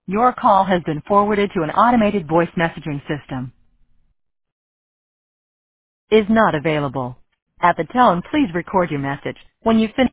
Your call has been forwarded to an automated voice messaging system. Is not available. At the tone, please record your message. When you finish